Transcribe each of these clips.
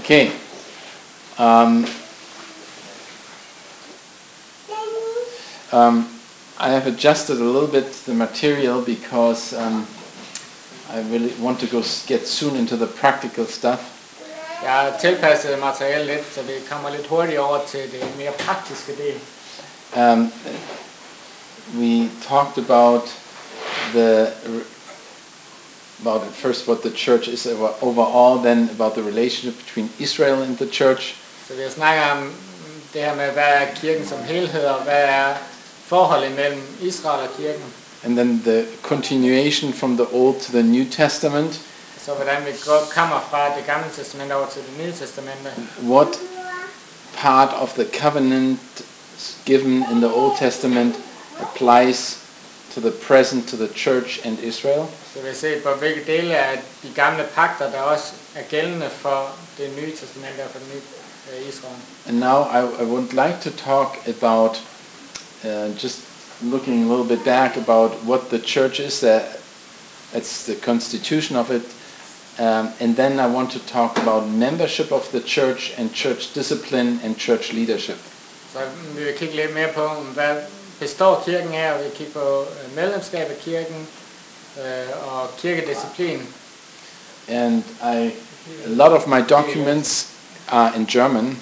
Okay. I have adjusted a little bit the material because I really want to get soon into the practical stuff. Jeg har tilpasset materialet lidt, så vi kommer lidt hurtigt over til det mere praktiske del. We talked about first what the church is overall, then about the relationship between Israel and the church. Så vi har snakket om det her med, hvad er kirken som helhed, og hvad er forholdet mellem Israel og kirken. And then the continuation from the Old to the New Testament. Så hvordan vi kommer fra det gamle testament over til det nye testamente. What part of the covenant given in the Old Testament applies to the present, to the church and Israel. Så vi ser på hvilke dele af de gamle pagter, der også er gældende for det nye testamente og for det nye Israel. And now I would like to talk about just looking a little bit back about what the church is. That's the constitution of it. And then I want to talk about membership of the church and church discipline and church leadership. Så vi vil kigge lidt mere på, hvad består kirken af, og vi vil kigge på medlemskab af kirken og kirkedisciplin. And a lot of my documents are in German,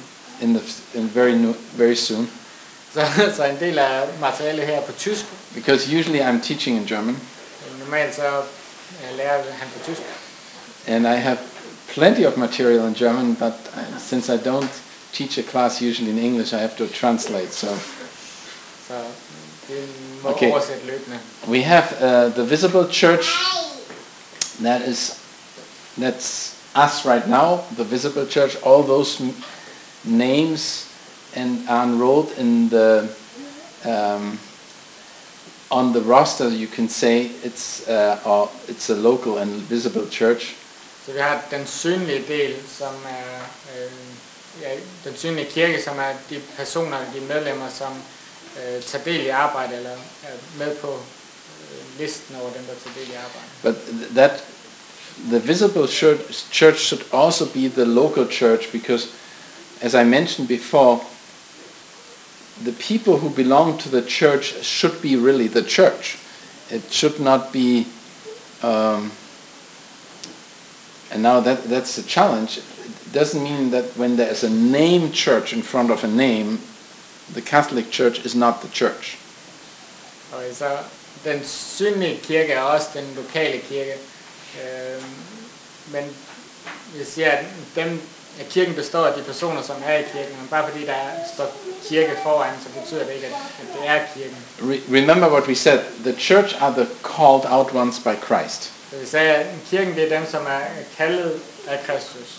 very soon. Så en del af materialet her er på tysk. Because usually I'm teaching in German. Normalt så lærer han på tysk. And I have plenty of material in German, but since I don't teach a class usually in English, I have to translate. So okay. We have the visible church. That's us right now. The visible church. All those names are enrolled in the on the roster. You can say it's a local and visible church. Så vi har den synlige del, som er den synlige kirke, som er de personer, de medlemmer, som tager del i arbejde eller er med på listen over dem, der tager del i arbejde. But the visible church should also be the local church, because, as I mentioned before, the people who belong to the church should be really the church. It should not be. And now that's a challenge. It doesn't mean that when there is a name church in front of a name, the Catholic Church is not the church. Og så den synlige kirke er også den lokale kirke. Men vi siger, at kirken består af de personer, som er i kirken. Men bare fordi der står kirke foran, så betyder det ikke, at det er kirken. Remember what we said. The church are the called out ones by Christ. Så vi sagde, at kirken det er dem, som er kaldet af Kristus.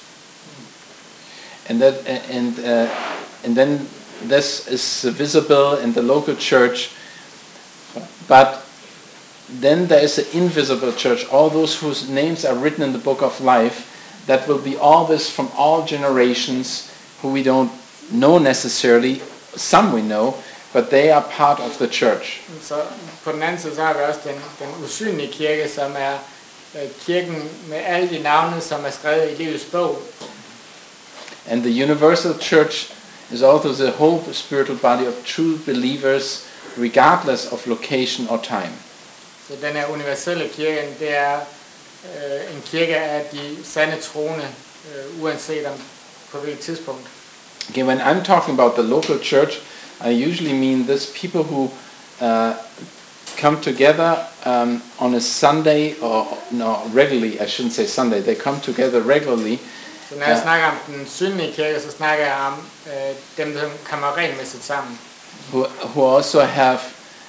And then this is visible in the local church, but then there is an invisible church, all those whose names are written in the book of life, that will be always from all generations, who we don't know necessarily, some we know, but they are part of the church. Så på den anden side så har vi også den usynlige kirke, som er kirken med alle de navne, som er skrevet i livets bog. And the universal church is also the whole spiritual body of true believers, regardless of location or time. Så den her universelle kirke, det er en kirke af de sande troende, uanset om på hvilket tidspunkt. Okay, when I'm talking about the local church, I usually mean this people who come together on a Sunday, or no, regularly. I shouldn't say Sunday. They come together regularly. Så når jeg snakker om den synlige kirke, så snakker jeg om dem, der kommer regelmæssigt sammen. Who also have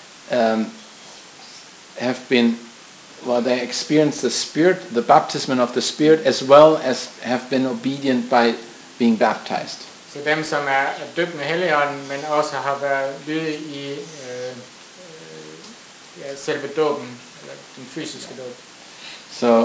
been, they experience the Spirit, the baptism of the Spirit, as well as have been obedient by being baptized. Så dem, som er døbt med Helligånden, men også har været lydige i selve dåben, eller den fysiske dåb. So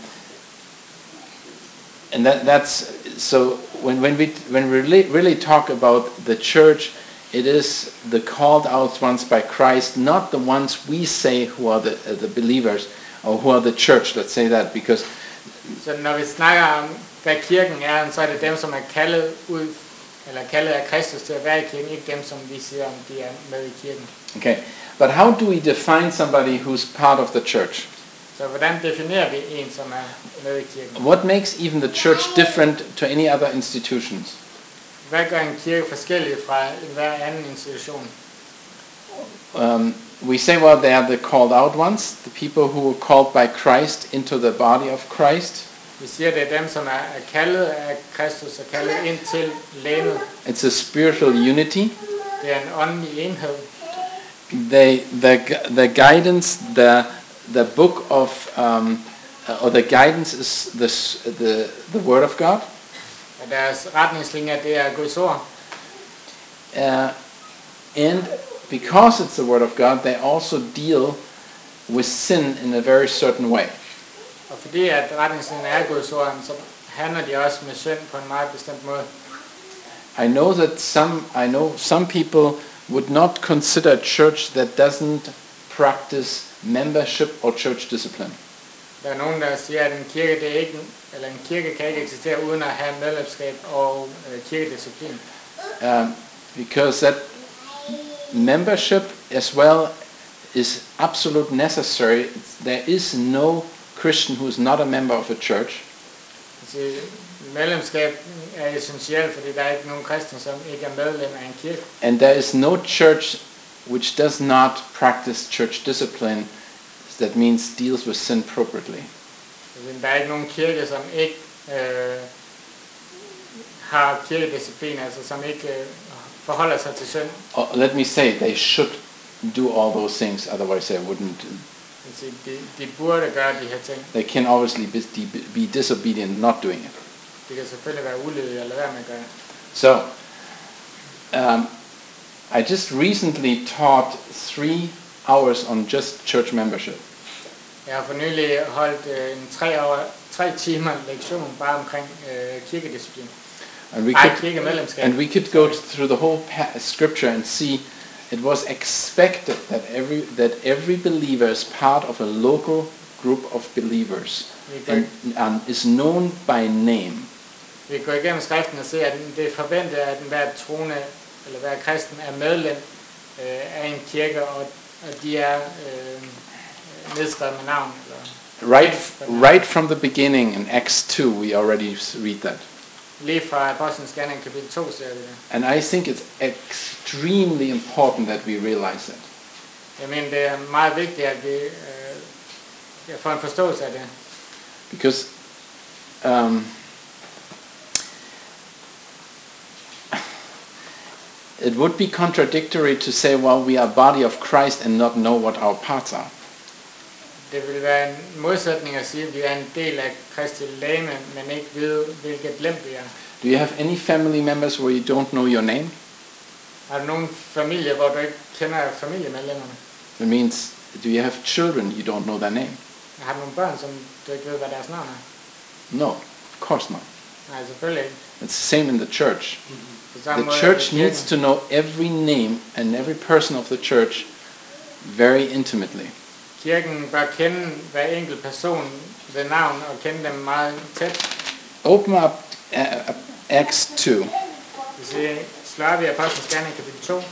and that's so when we really talk about the church, it is the called out ones by Christ, not the ones we say who are the believers, or who are the church. Let's say that, because Så når vi snakker om, hvad kirken er, så er det dem, som er kaldet ud, eller kaldet af Kristus til at være i kirken, ikke dem, som vi siger, om de er med i kirken. Okay, but how do we define somebody who's part of the church? Så hvordan definerer vi en, som er med i kirken? What makes even the church different to any other institutions? Hvad gør en kirke forskellig fra hver anden institution? We say, well, they are the called out ones, the people who are called by Christ into the body of Christ. Vi siger, det er dem, som er kaldet af Kristus og kaldet ind til legemet. It's a spiritual unity. Det er en åndelig enhed. The guidance, the book of, or the guidance is the Word of God. Og deres retningslinjer, det er Guds ord. And because it's the Word of God, they also deal with sin in a very certain way. Og fordi at retningslinjerne er Guds ord, så handler de også med synd på en meget bestemt måde. I know some people would not consider a church that doesn't practice membership or church discipline. Der er nogen, der siger, at en kirke kan ikke eksistere uden at have medlemskab og kirkedisciplin. Because that membership as well is absolute necessary. There is no Christian who is not a member of a church. Medlemskab er essentielt, fordi der er ikke nogen kristne, som ikke er medlem af en kirke. And there is no church which does not practice church discipline. That means deals with sin appropriately. Der er ikke nogen kirke, som ikke har kirkedisciplin, altså som ikke forholder sig til synd. Let me say, they should do all those things, otherwise they wouldn't. De burde gøre de her ting. They can obviously be disobedient not doing it. Det kan selvfølgelig være ulydige eller hvad man gør. So, I just recently taught 3 hours on just church membership. Jeg har for nylig holdt en 3 timer lektion bare omkring kirkedisciplin. And we could go through the whole scripture and see it was expected that every believer is part of a local group of believers and is known by name. Vi går igennem skriften og ser, at det er forventet, at hver troende eller hver kristen er medlem af en kirke, og de er nedskrevet med navn. Right from the beginning in Acts 2, we already read that. Lige fra Apostlenes Gerninger kapitel 2 ser vi det. And I think it's extremely important that we realize that. Jeg mener, det er meget vigtigt, at vi får en forståelse af det. Because it would be contradictory to say, well, we are body of Christ and not know what our parts are. Det vil være en modsætning at sige, at vi er en del af Kristi legeme, men ikke vide, hvilket lem vi er. Do you have any family members where you don't know your name? Har du nogen familie, hvor du ikke kender familiemedlemmerne? It means, do you have children you don't know their name? Har du nogle børn, som du ikke ved, hvad deres navn er? No, of course not. Nej, selvfølgelig ikke. It's the same in the church. The church needs to know every name and every person of the church very intimately. Kirken bør kende hver enkelt person ved navn og kende dem meget tæt. Open up Acts 2. Det siger, slår vi Apostlenes Gerninger kapitel 2.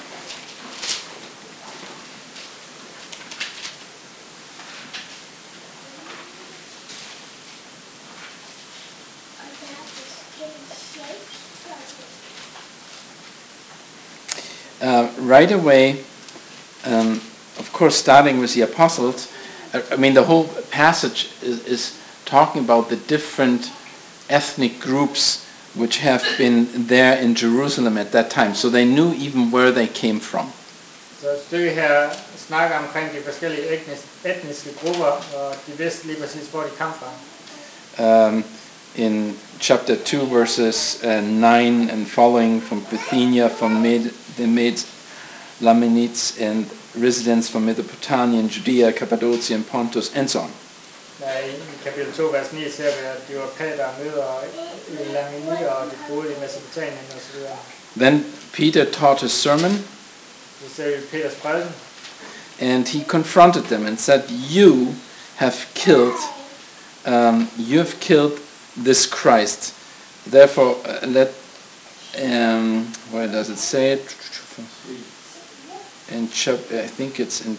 Right away, of course, starting with the apostles, I mean, the whole passage is talking about the different ethnic groups which have been there in Jerusalem at that time. So they knew even where they came from. Så stykket her snakker omkring de forskellige etniske grupper, og de vidste lige præcis, hvor de kom fra. In chapter 2, verses 9 and following, from Bithynia, from the Medes, Lamanites, and residents from Mesopotamia, Judea, Cappadocia, and Pontus, and so on. I kapitel 2, vers 9 ser vi, at de var Peter og Møder og Lamanitter, og de boede i Mesopotamien osv. Then Peter taught his sermon, Så ser vi Peters prædiken, and he confronted them and said, "You have killed you have killed this Christ. Therefore, where does it say it? In I think it's in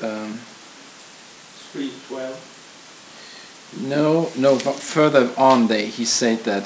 3:12. No, but further on he said that.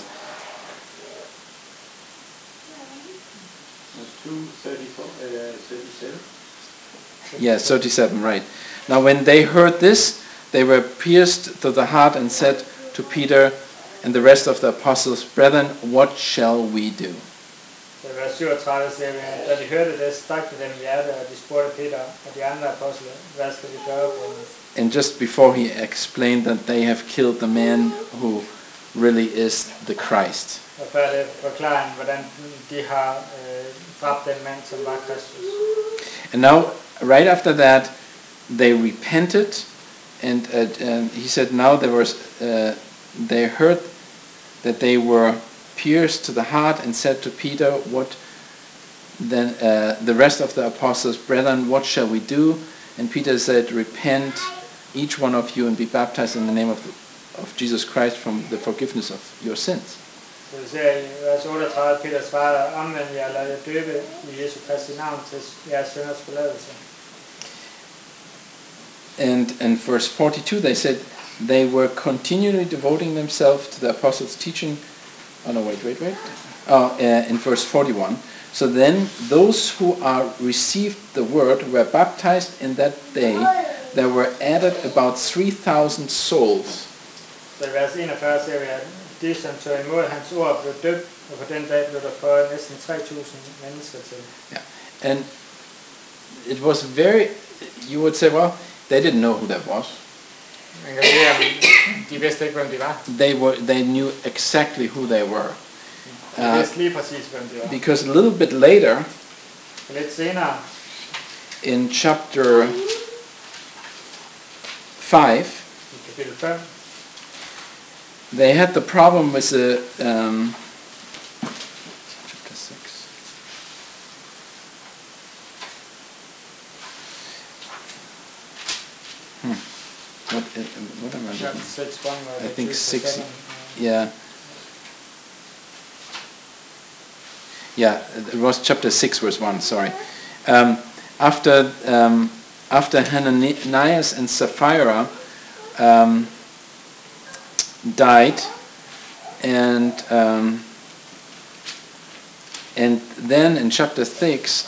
2:37. Yeah, 37, right. Now when they heard this, they were pierced to the heart and said to Peter and the rest of the apostles, "Brethren, what shall we do?" Så i vers 37 siger vi, da de hørte det, stak det dem i hjertet, og de spurgte Peter og de andre apostle, hvad skal vi gøre for os? And just before he explained that they have killed the man who really is the Christ. Og før det forklarer han, hvordan de har dræbt den mand, som var Kristus. And now, right after that, they repented, and he said now they heard that they were pierced to the heart and said to Peter, "What then? The rest of the apostles, brethren, what shall we do?" And Peter said, "Repent, each one of you, and be baptized in the name of Jesus Christ from the forgiveness of your sins." Så vi ser i vers 38, Peter svarede, omvend jer, lad jer døbe i Jesu Kristi navn til jeres synders forladelse. And in verse 42 they said they were continually devoting themselves to the apostles' teaching. Oh no, wait. In verse 41. So then those who received the word were baptized in that day. There were added about 3,000 souls. Så i vers 41 ser vi, at de, som tog imod hans ord, blev døbt, og på den dag blev der føjet næsten 3.000 mennesker til. Yeah. And it was very, you would say, well, they didn't know who that was. Man kan sige, at de vidste ikke, hvem de var. They knew exactly who they were. De vidste lige præcis, hvem de var. Because a little bit later, Lidt senere, in chapter 5, i kapitel 5, they had the problem with the chapter 6. What am I chapter looking? 6, 1, I think 6. 7. Yeah. Yeah, it was chapter 6, verse 1. Sorry. After Hananias and Sapphira died, and then in chapter 6,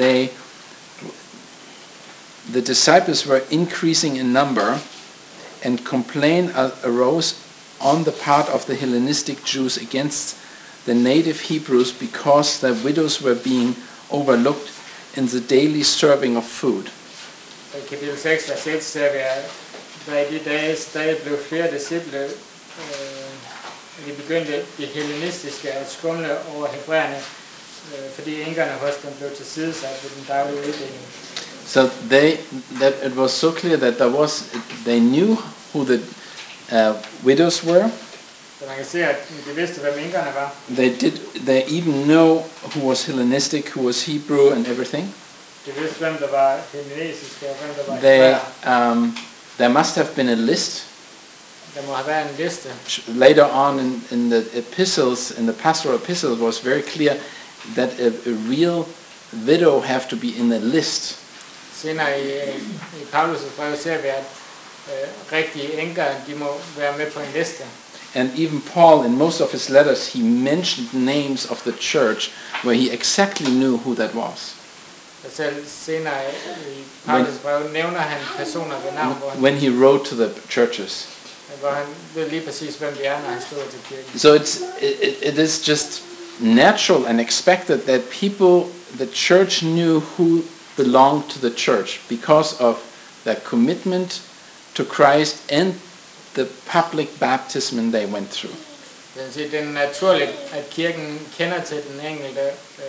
the disciples were increasing in number, and complaint arose on the part of the Hellenistic Jews against the native Hebrews because their widows were being overlooked in the daily serving of food. I kapitel 6, vers 1 ser vi, at der i de dage stadig blev flere disciple, de begyndte de hellenistiske at skumle over hebræerne, fordi enkerne hos dem blev tilsidesat ved den daglige uddeling. So it was so clear that they knew who the widows were. Så man kan se, at de vidste, hvem enkerne var. They even know who was Hellenistic, who was Hebrew, and everything. De vidste, hvem der var hellenesiske og hvem der var hebræer. There must have been a list. Der må have været en liste. Later on in the epistles, in the pastoral epistles, it was very clear that a real widow have to be in a list. Senere i Paulus' brev ser vi, at rigtige enker, de må være med på en liste. And even Paul, in most of his letters, he mentioned names of the church where he exactly knew who that was. Selv senere i Paulus' brev nævner han personer ved navn, when he wrote to the churches. Hvor han ved lige præcis, hvem de er, når han skriver til kirken. So it is just natural and expected that the church knew who belonged to the church because of their commitment to Christ and the public baptism they went through. Det er naturligt, at kirken kender til den enkelte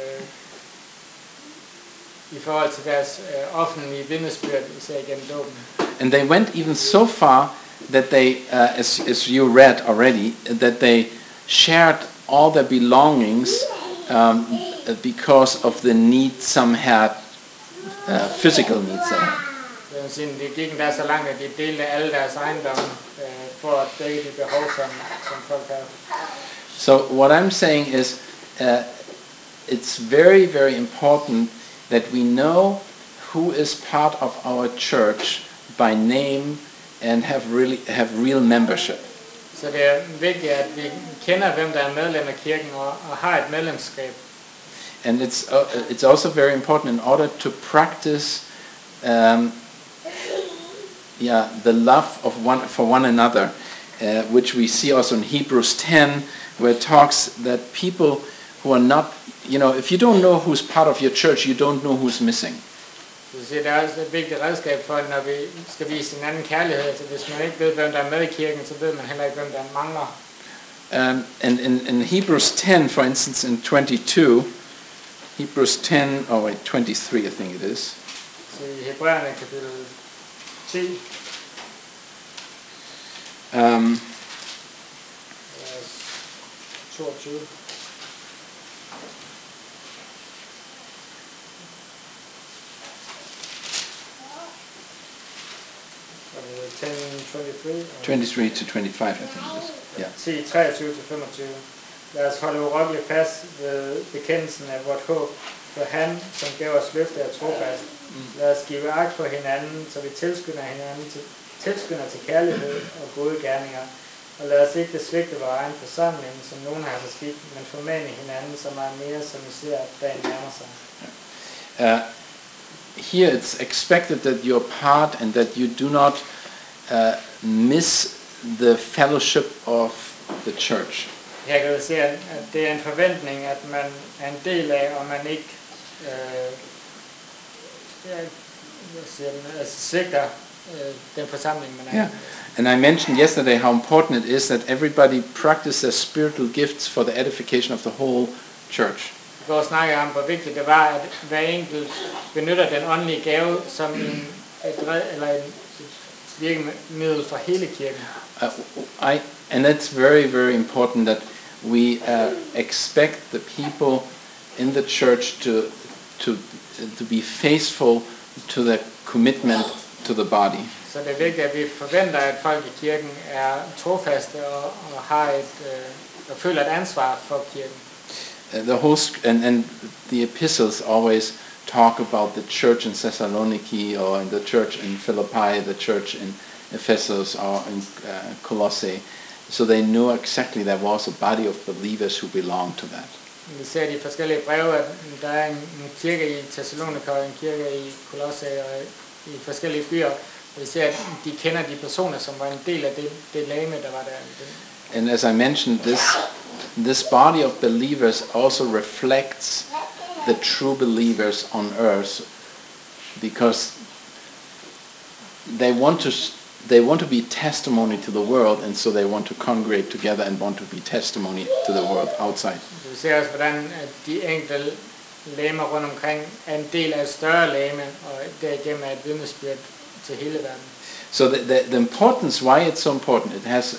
i forhold til deres offentlige vidnesbyrd, især igennem dåben. And they went even so far that they, as you read already, that they shared all their belongings because of the need some had, physical needs they had. Det gik endda så langt, at de delte alle deres ejendomme for at dække de behov, som folk har. So what I'm saying is, it's very, very important that we know who is part of our church by name and have real membership. Så det er vigtigt, at vi kender, hvem der er medlem af kirken og har et medlemskab. And it's also very important in order to practice the love of for one another, which we see also in Hebrews 10, where it talks that people who are not, if you don't know who's part of your church, you don't know who's missing. Det er også et vigtigt redskab for, når vi skal vise hinanden kærlighed. Altså, hvis man ikke ved, hvem der er med i kirken, så ved man heller ikke, hvem der mangler. And in Hebrews 10, for instance, in 22, Hebrews 10, 23, I think it is. Så i Hebræerne kapitel 10, 22. Var det 23 to 25, I think it is. Yeah. 10, 23-25. Lad os holde urokkeligt fast ved bekendelsen af vort håb, for han, som gav os løfte, er trofast. Lad os give agt på hinanden, så vi tilskynder til kærlighed og gode gerninger. Og lad os ikke svigte vores egen forsamling, som nogen har så skidt, men formane hinanden, så meget mere, som vi ser, at dagen nærmer sig. Here it's expected that you're part and that you do not miss the fellowship of the church. Her kan vi se, at det er en forventning, at man er en del af, og man ikke svigter den forsamling, man er. Yeah. And I mentioned yesterday how important it is that everybody practices their spiritual gifts for the edification of the whole church. Vi går og snakker om, hvor vigtigt det var, at hver enkelt benytter den åndelige gave som et virkemiddel for hele kirken. And that's very, very important that we expect the people in the church to be faithful to their commitment to the body. Så det er vigtigt, at vi forventer, at folk i kirken er trofaste og har og føler et ansvar for kirken. And the epistles always talk about the church in Thessaloniki or in the church in Philippi, the church in Ephesus or in Colossae. So they know exactly there was a body of believers who belonged to that. Vi ser i forskellige breve, at der er en kirke i Thessalonika og en kirke i Colossae og i forskellige byer. Vi ser, at de kender de personer, som var en del af det legeme, der var der. And as I mentioned, this body of believers also reflects the true believers on earth, because they want to be testimony to the world, and so they want to congregate together and want to be testimony to the world outside. Vi ser også, hvordan de enkelte legemer rundt omkring er en del af et større legeme, og derigennem er et vidnesbyrd til hele verden. So the importance, why it's so important, it has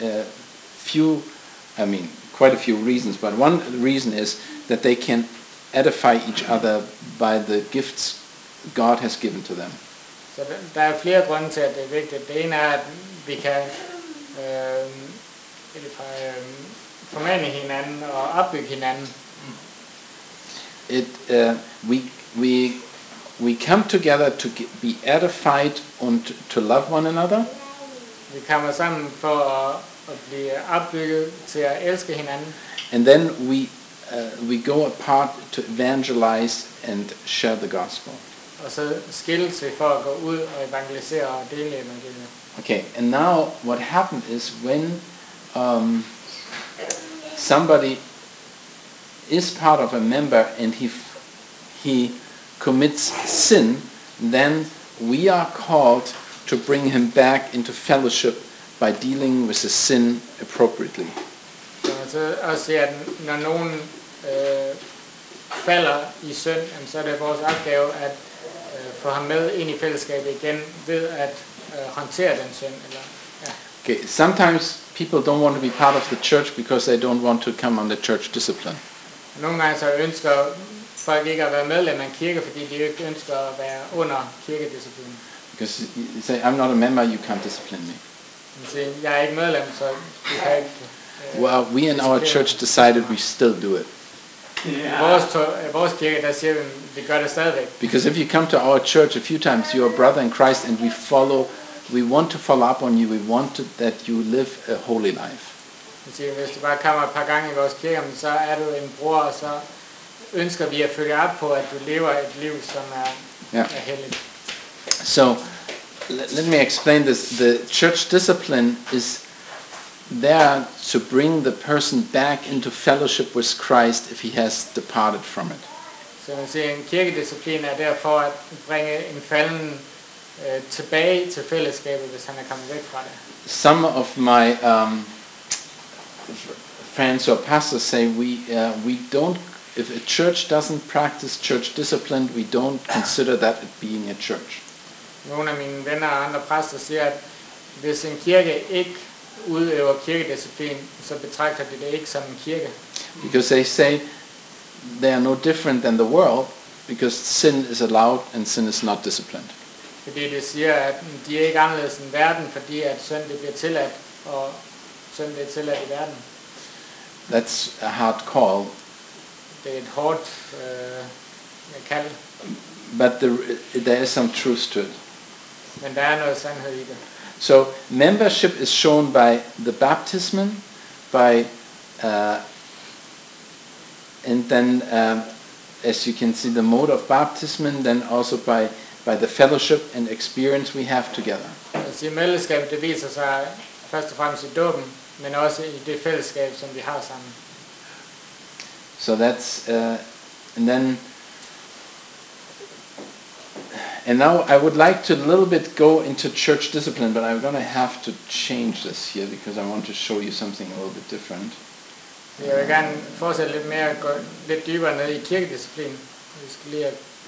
quite a few reasons, but one reason is that they can edify each other by the gifts God has given to them. Så der er flere grunde til, at det er vigtigt. Det ene er, at vi kan formane hinanden og opbygge hinanden. We come together to be edified and to love one another. Vi kommer sammen for at blive opbygget til at elske hinanden. And then we go apart to evangelize and share the gospel. Og så skilles vi for at gå ud og evangelisere og dele evangeliet. Okay, and now what happened is when somebody is part of a member and he commits sin, then we are called to bring him back into fellowship by dealing with the sin appropriately. Så også siger, at når nogen falder i synd, så er det vores opgave at få ham med ind i fællesskabet igen ved at håndtere den synd. Okay, sometimes people don't want to be part of the church because they don't want to come under church discipline. Nogle gange så ønsker folk ikke at være medlem af en kirke, fordi de ikke ønsker at være under kirkedisciplinen. Because you say, I'm not a member, you can't discipline me. Man siger, jeg er ikke medlem, så du kan ikke... Well, we in our church decided we still do it. I vores kirke, der siger vi gør det stadigvæk. Because if you come to our church a few times, you're a brother in Christ, and we want to follow up on you. We want that you live a holy life. Man siger, hvis du bare kommer et par gange i vores kirke, så er du en bror, og så ønsker vi at følge op på, at du lever et liv, som er helligt. So, let me explain this. The church discipline is there to bring the person back into fellowship with Christ if he has departed from it. Så man siger, en kirkedisciplin er derfor at bringe en falden tilbage til fællesskabet, hvis han er kommet væk fra det. Some of my friends or pastors say we don't. If a church doesn't practice church discipline, we don't consider that it being a church. Nogle af mine venner og andre præster siger, at hvis en kirke ikke udøver kirkedisciplin, så betragter de det ikke som en kirke. Because they say they are no different than the world, because sin is allowed and sin is not disciplined. Fordi det siger, at de er ikke anderledes end verden, fordi at synd det bliver tilladt, og synd det er tilladt i verden. That's a hard call. Det er et hårdt kald. But there is some truth to it. Men der er noget sandhed i det. So membership is shown by the baptism, by and then as you can see the mode of baptism, then also by the fellowship and experience we have together. Så fællesskabet det viser sig først og fremmest i dåben, men også i det fællesskab som vi har sammen. So that's and now I would like to a little bit go into church discipline, but I'm going to have to change this here because I want to show you something a little bit different. Jeg vil gerne fortsætte lidt mere og gå lidt dybere ned i kirkedisciplin. Vi skal lige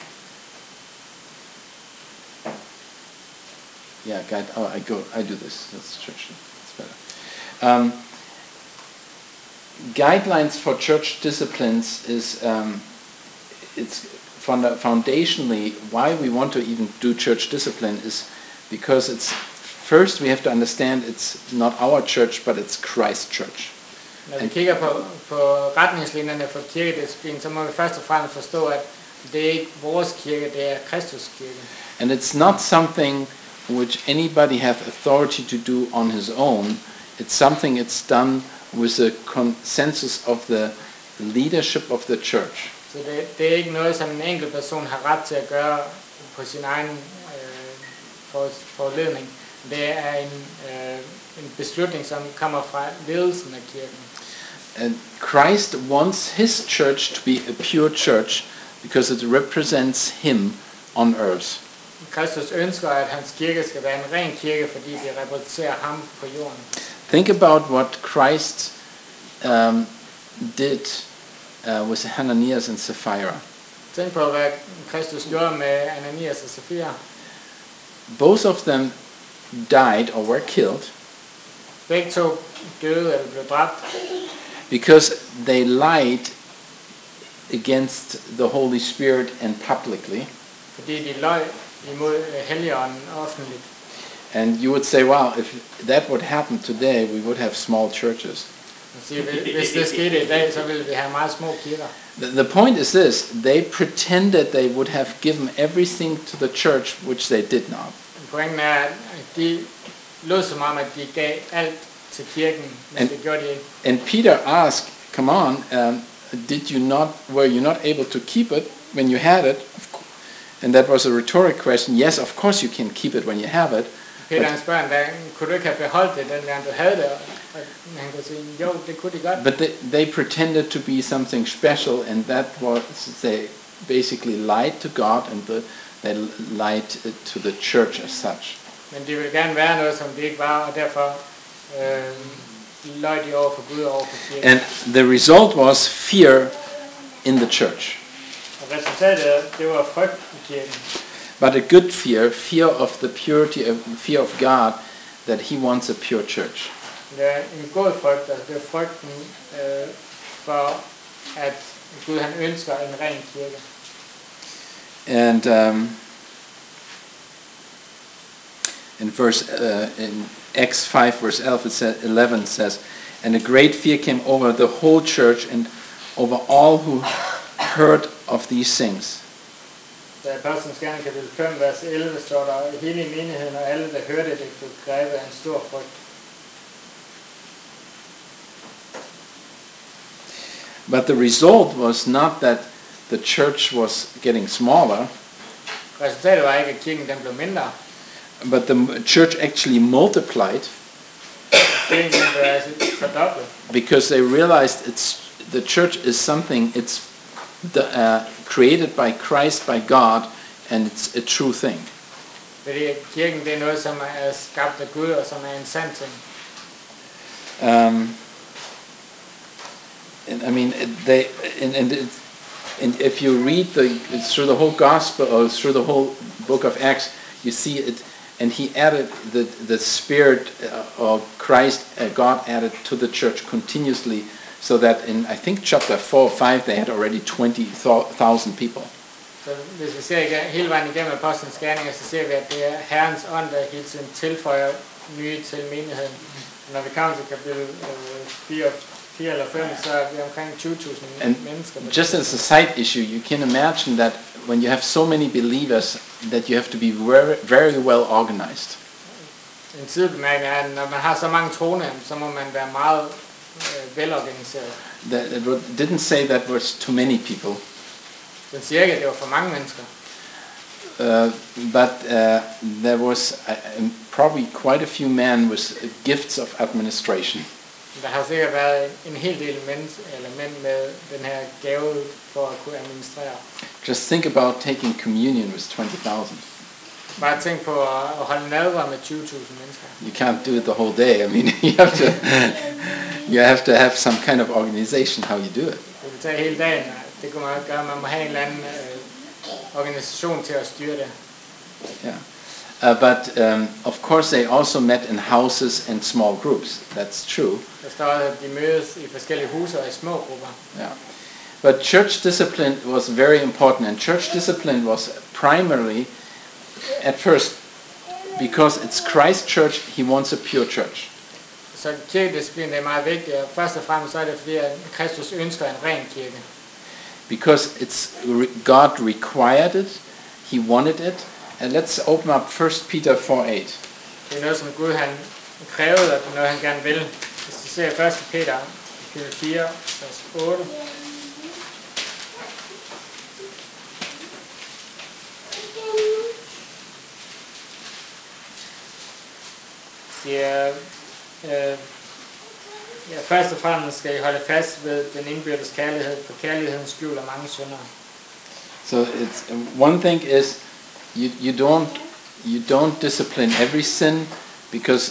Yeah, I do this. That's church. It's better. Guidelines for church disciplines is it's foundationally why we want to even do church discipline is because it's first we have to understand it's not our church but it's Christ's church. Når vi kigger på retningslinjerne for kirkedisciplin, så må vi først og fremmest forstå, at det er ikke vores kirke, det er Kristus kirke. And it's not something which anybody have authority to do on his own. It's something it's done with the consensus of the leadership of the church. Så det er ikke noget, som en enkelt person har ret til at gøre på sin egen forledning. Det er en beslutning, som kommer fra ledelsen af kirken. And Christ wants his church to be a pure church because it represents him on earth. Kristus ønsker, at hans kirke skal være en ren kirke, fordi det repræsenterer ham på jorden. Think about what Christ did with Ananias and Sapphira. Tænk på, hvad Kristus gjorde med Ananias og Sapphira. Both of them died or were killed Begge to døde eller blev dræbt, because they lied against the Holy Spirit and publicly. fordi de løj imod Helligånden offentligt. And you would say, wow, if that would happen today, we would have small churches. Hvis det skete i dag, så ville vi have meget små kirker. The point is this, they pretended they would have given everything to the church, which they did not. Pointen er, at de lød som om, at de gav alt til kirken, men det gjorde de ikke. And Peter asked, come on, were you not able to keep it when you had it? And that was a rhetoric question. Yes, of course you can keep it when you have it. Peter han spørger en dag, kunne du ikke have beholdt det, dengang du havde det? Og han kunne sige, jo, det kunne de godt. But they pretended to be something special, and that was, they basically lied to God, and they lied to the church as such. Men de ville gerne være noget, som de ikke var, og derfor løj de over for Gud og over for kirken. And the result was fear in the church. Og resultatet, det var frygt i kirken. But a good fear of the purity, fear of God, that he wants a pure church. Det er en god frygt, altså det er frygten for, at Gud han ønsker en ren kirke. And in Acts 5 verse 11 says, and a great fear came over the whole church and over all who heard of these things. Så Apostlenes Gerninger kapitel 5, vers 11 står der, hele menigheden og alle, der hørte det, blev grebet af en stor frygt. But the result was not that the church was getting smaller, Resultatet var ikke, at kirken den blev mindre. but the church actually multiplied Kirken den blev altså fordoblet. because they realized the church is something, it's created by Christ, by God, and it's a true thing. Fordi kirken det er noget, som er skabt af Gud, og som er en sand ting. And I mean, and if you read through the whole gospel or through the whole book of Acts, you see it. And he added the Spirit of Christ, God added to the church continuously, so that in I think chapter 4 or 5 they had already 20,000 people. Så hvis vi ser hele vejen igennem Apostlenes Gerninger, så ser vi, at det er Herrens ånd, der hele tiden tilføjer nye til menigheden. Når vi kommer til kapitel 4 eller 5, så er vi omkring 20.000 mennesker. Just as a side issue, you can imagine that when you have so many believers, that you have to be very, very well organized. En sidebemærkning er, at når man har så mange troende, så må man være meget velorganiseret. It didn't say that was too many people. Den siger ikke, at det var for mange mennesker. But there was probably quite a few men with gifts of administration. Der har sikkert været en hel del mænd med den her gave for at kunne administrere. Just think about taking communion with 20,000. Bare tænk på at holde nadver med 20.000 mennesker. You can't do it the whole day. I mean, you have to have some kind of organization how you do it. Det vil tage hele dagen. Det kunne man gøre. Man må have en eller anden organisation til at styre det. Yeah. But of course they also met in houses and small groups. That's true. Der står, at de mødes i forskellige huse og i små grupper. Yeah. But church discipline was very important, and church discipline was primarily at first because it's Christ's church. He wants a pure church. Så kirkedisciplin er meget vigtigt, og først og fremmest så er det fordi at Kristus ønsker en ren kirke. Because God required it, He wanted it. And let's open up 1 Peter 4:8. Det er noget, som Gud han krævede, og det er noget, han gerne vil. Hvis du ser 1. Peter, kapitel 4, vers 8. Siger, først og fremmest skal I holde fast ved den indbyrdes kærlighed, for kærligheden skjuler mange synder. So it's one thing is you don't discipline every sin because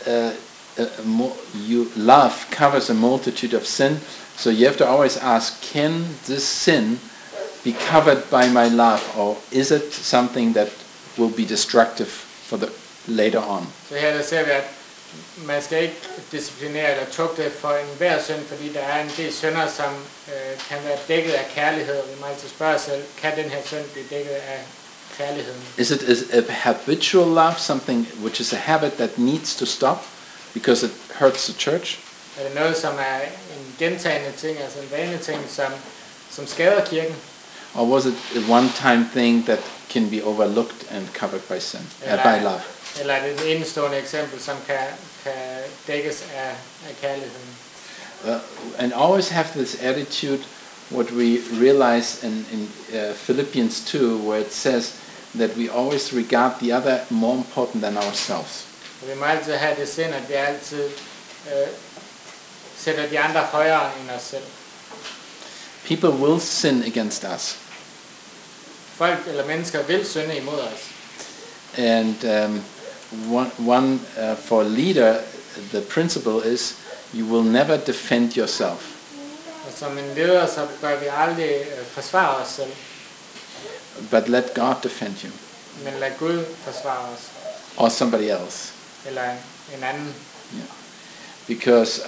love covers a multitude of sin. So you have to always ask, can this sin be covered by my love, or is it something that will be destructive for the later on? Så her der ser vi, at man skal ikke disciplinere eller tugte for enhver synd, fordi der er en del synder, som kan være dækket af kærlighed. Og vi må altid spørge os selv, kan den her synd blive dækket af kærligheden? Is it a habitual love, something which is a habit that needs to stop because it hurts the church? Er det noget, som er en gentagende ting, altså en vanlig ting, som skader kirken? Or was it a one-time thing that can be overlooked and covered by sin, by love? Eller er det et enestående eksempel, som kan dækkes af kærligheden? And always have this attitude, what we realize in Philippians 2, where it says that we always regard the other more important than ourselves. Vi må altid have det sind, at vi altid sætter de andre højere end os selv. People will sin against us. Folk eller mennesker vil synde imod os. And one for a leader, the principle is you will never defend yourself. Og som en leder, så bør vi aldrig forsvare os selv. But let God defend you. Men lad Gud forsvare os. Or somebody else. Eller en anden. Yeah. Because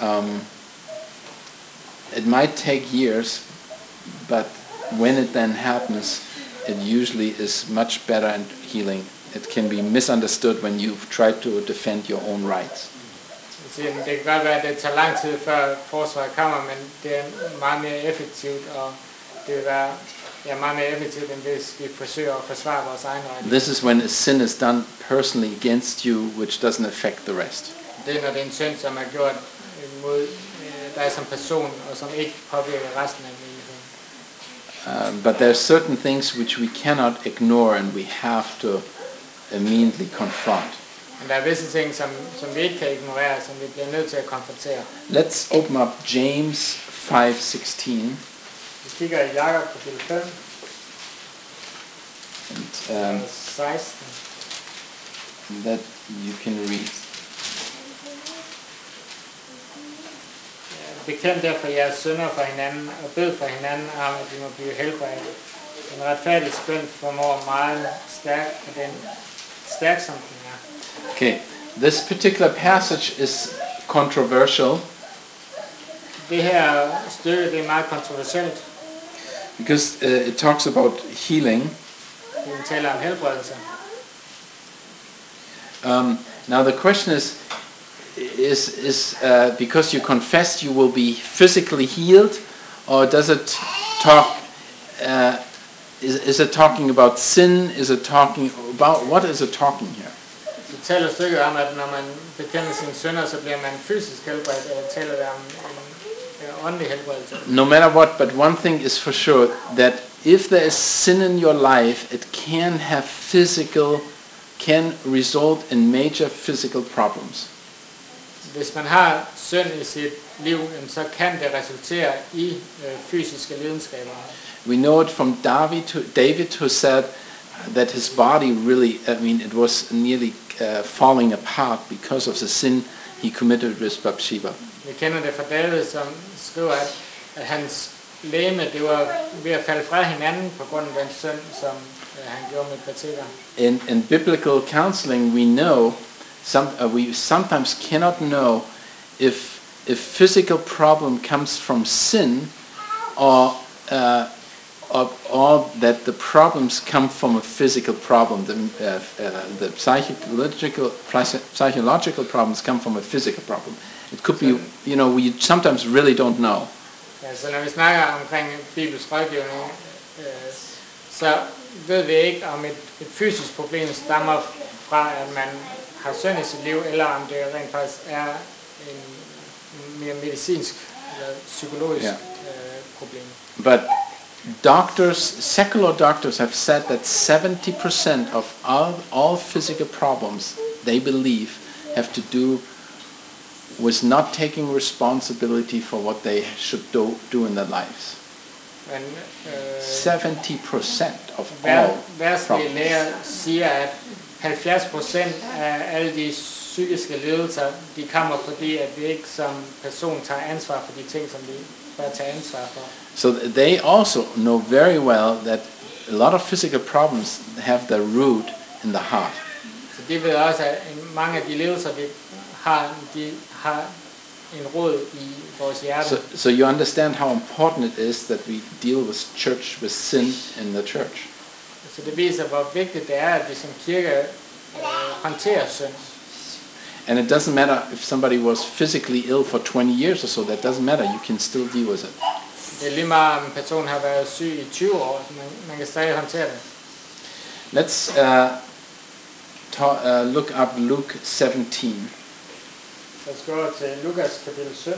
it might take years, but when it then happens, it usually is much better and healing it can be misunderstood when you've tried to defend your own rights. Det kan godt være, at det tager lang tid før forsvaret kommer, men det er meget mere effektivt, og det vil være meget mere effektivt, end hvis vi forsøger at forsvare vores egen ret. This is when a sin is done personally against you, which doesn't affect the rest. Det er, når det er en synd, som er gjort mod dig som person, og som ikke påvirker resten af menigheden. But there are certain things which we cannot ignore and we have to immediately confront. Men der er visse ting, som vi ikke kan ignorere, som vi bliver nødt til at konfrontere. Let's open up James 5:16. Vi kigger i Jakob kapitel 5, And 16. that you can read. Bekend derfor jeres synder for hinanden, og bed for hinanden om, at de må blive helbredt. En retfærdig bøn formår meget stærk, og den stærk som den er. Okay, this particular passage is controversial Det her stykke, det er meget kontroversielt. because it talks about healing. Vi taler om helbredelse. Now the question is because you confess you will be physically healed, or does it talk? Is it talking about sin? Is it talking about what is it talking here? Vi taler stykket om, at når man bekender sine synder, så bliver man fysisk helbredt, eller taler det om en åndelig helbredelse. No matter what, but one thing is for sure, that if there is sin in your life, it can result in major physical problems. Hvis man har synd i sit liv, så kan det resultere i fysiske lidenskaber. We know it from David who said that his body really, it was nearly falling apart because of the sin he committed with Bathsheba. Vi kender det fra David, som skriver, at hans legeme, det var ved at falde fra hinanden på grund af den synd, som han gjorde med Bathsheba. In biblical counseling, we know we sometimes cannot know if a physical problem comes from sin or that the problems come from a physical problem. The psychological problems come from a physical problem. It could be, we sometimes really don't know. Ja, så når vi snakker omkring bibelsk rådgivning, så ved vi ikke, om et fysisk problem stammer fra, at man har synd i sit liv, eller om det rent faktisk er en mere medicinsk eller psykologisk problem. But secular doctors have said that 70% of all physical problems, they believe, have to do with not taking responsibility for what they should do in their lives. Men 70% of all verdslige læger siger, at 70% af alle de psykiske lidelser, de kommer fordi, at vi ikke som person tager ansvar for de ting, som vi bør tage ansvar for. So they also know very well that a lot of physical problems have their root in the heart. Så de ved også, at mange af de lidelser, vi har, de har en rod i vores hjerte. So you understand how important it is that we deal with sin in the church. Så det viser, hvor vigtigt det er, at vi som kirke håndterer synd. And it doesn't matter if somebody was physically ill for 20 years or so, that doesn't matter, you can still deal with it. Det er lige meget, om en person har været syg i 20 år, så man kan stadig håndtere det. Let's look up Luke 17. Så skal vi over til Lukas kapitel 17.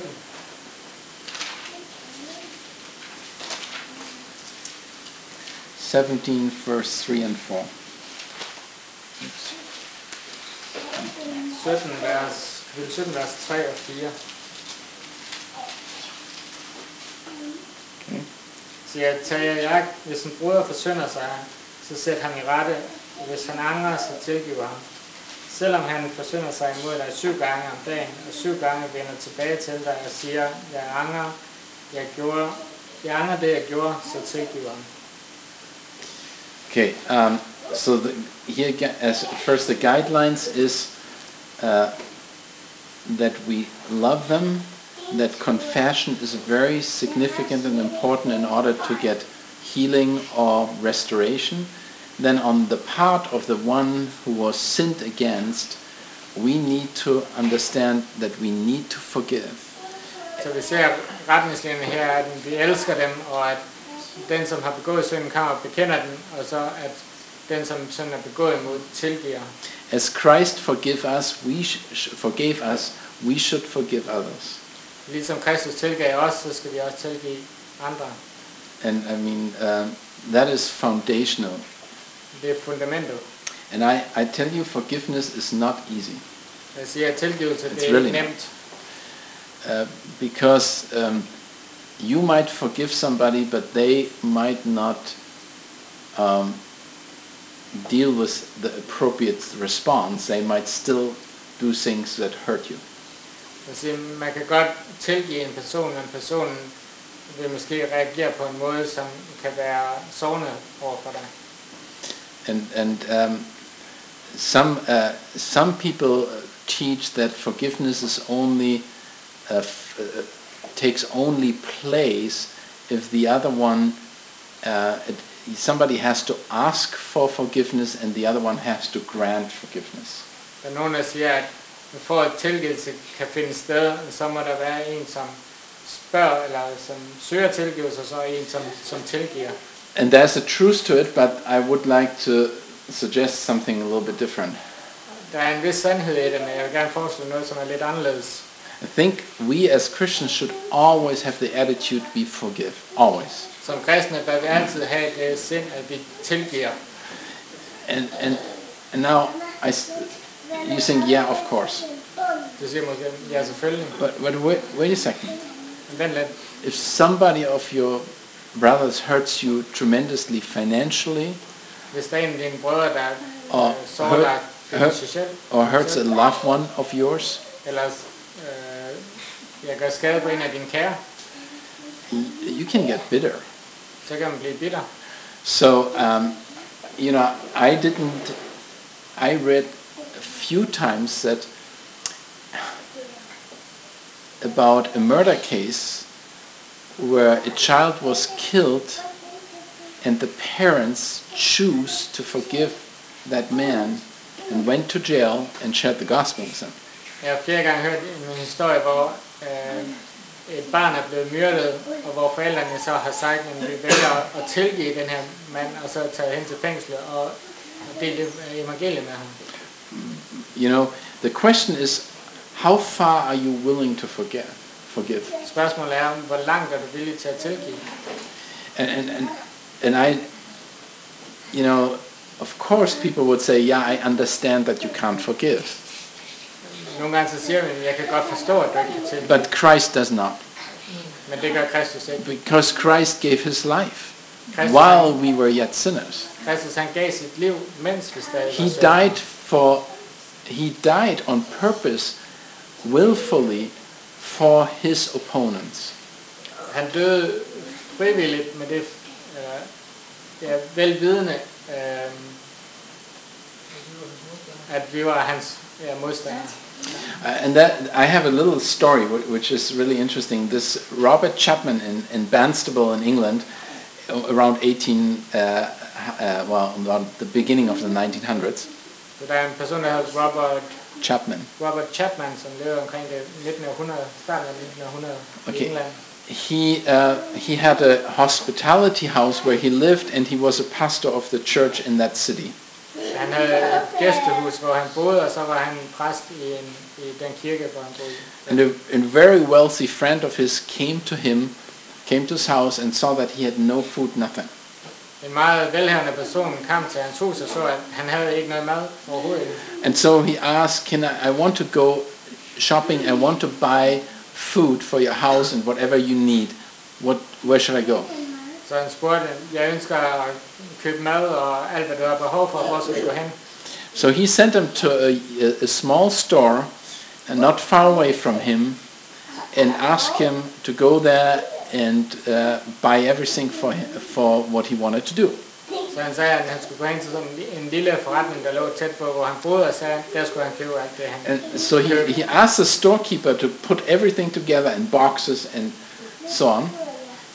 Verse 3 and 4. 17 vers 3 og 4. Okay. Siger, tag jer i agt, hvis en broder forsynder sig, så sæt ham i rette, og hvis han angrer, så tilgiv ham. Selvom han forsynder sig imod dig 7 gange om dagen, og 7 gange vender tilbage til dig og siger, jeg angrer det, jeg gjorde, så tilgiv ham. Okay, so here again, first the guidelines is that we love them, that confession is very significant and important in order to get healing or restoration, then on the part of the one who was sinned against, we need to understand that we need to forgive. Så vi ser retningslinjerne her, at vi elsker dem, og at den, som har begået synden, kommer og bekender den, og så at den, som synden er begået imod, tilgiver. As Christ forgave us, we should forgive others. Ligesom Kristus tilgav os, så skal vi også tilgive andre. And I mean, that is foundational. Det er fundamentet. And I tell you, forgiveness is not easy. Jeg siger, at tilgivelse, det er really ikke nemt. Because you might forgive somebody, but they might not deal with the appropriate response. They might still do things that hurt you. Jeg siger, man kan godt tilgive en person, men personen vil måske reagere på en måde, som kan være sårende over for dig. And some people teach that forgiveness is only takes only place if the other one somebody has to ask for forgiveness and the other one has to grant forgiveness. Der er nogen, der siger, at for at tilgivelse kan finde sted, så må der være en, som spørger, eller som søger tilgivelse, og så en, som tilgiver. And there's a truth to it, but I would like to suggest something a little bit different. Der er en vis sandhed i det, men jeg vil gerne foreslå noget, som er lidt anderledes. I think we as Christians should always have the attitude we forgive. Always. Som kristne bør vi altid have det sind, at vi tilgiver. And now you think, yeah, of course. Du siger måske, ja, selvfølgelig. But wait a second. Vent lidt. If somebody of your brothers hurts you tremendously financially, Hvis der er en af dine brødre, der sårer dig finansielt, or hurts a loved one of yours, eller jeg gør skade på en af dine kære, you can get bitter. så kan man blive bitter. So, you know, I read a few times that about a murder case where a child was killed and the parents choose to forgive that man and went to jail and shared the gospel with him. Jeg har flere gange hørt en historie, hvor et barn er blevet myrdet, og hvor forældrene så har sagt, at vi vælger at tilgive den her mand, og så taget hen til fængslet og dele evangeliet med ham. You know, the question is, how far are you willing to forgive? Spørgsmålet er, hvor langt er du villig til at tilgive? And I, you know, of course people would say, yeah, I understand that you can't forgive. Nogle gange så siger vi, jeg kan godt forstå, at du ikke kan tilgive. But Christ does not. Men det gør Kristus ikke. Because Christ gave his life while we were yet sinners. Kristus han gav sit liv, mens vi stadig var syndere. He died on purpose, willfully, for his opponents. Han døde frivilligt med det velvidende, at vi var hans modstandere. And that I have a little story which is really interesting. This Robert Chapman in Barnstable in England, around around the beginning of the 1900s. Så der er en person, der hedder Robert Chapman, som levede omkring det 1900, starten af 1900 i England. He had a hospitality house where he lived, and he was a pastor of the church in that city. Han havde et gæstehus, hvor han boede, og så var han præst i den kirke, hvor han boede. And a very wealthy friend of his came to his house and saw that he had no food, nothing. En meget velhavende person kom til hans hus og så, at han havde ikke noget mad overhovedet. And so he asked, I want to go shopping, I want to buy food for your house and whatever you need. Where should I go? Så han spurgte, jeg ønsker at købe mad og alt, hvad du har behov for, hvor skal vi gå hen? So he sent him to a small store, not far away from him, and asked him to go there and buy everything for what he wanted to do. Så han sagde, at han skulle gå hen til sådan en lille forretning, der lå tæt på, hvor han boede, og sagde, der skulle han købe alt det, han and so he asked the storekeeper to put everything together in boxes and so on.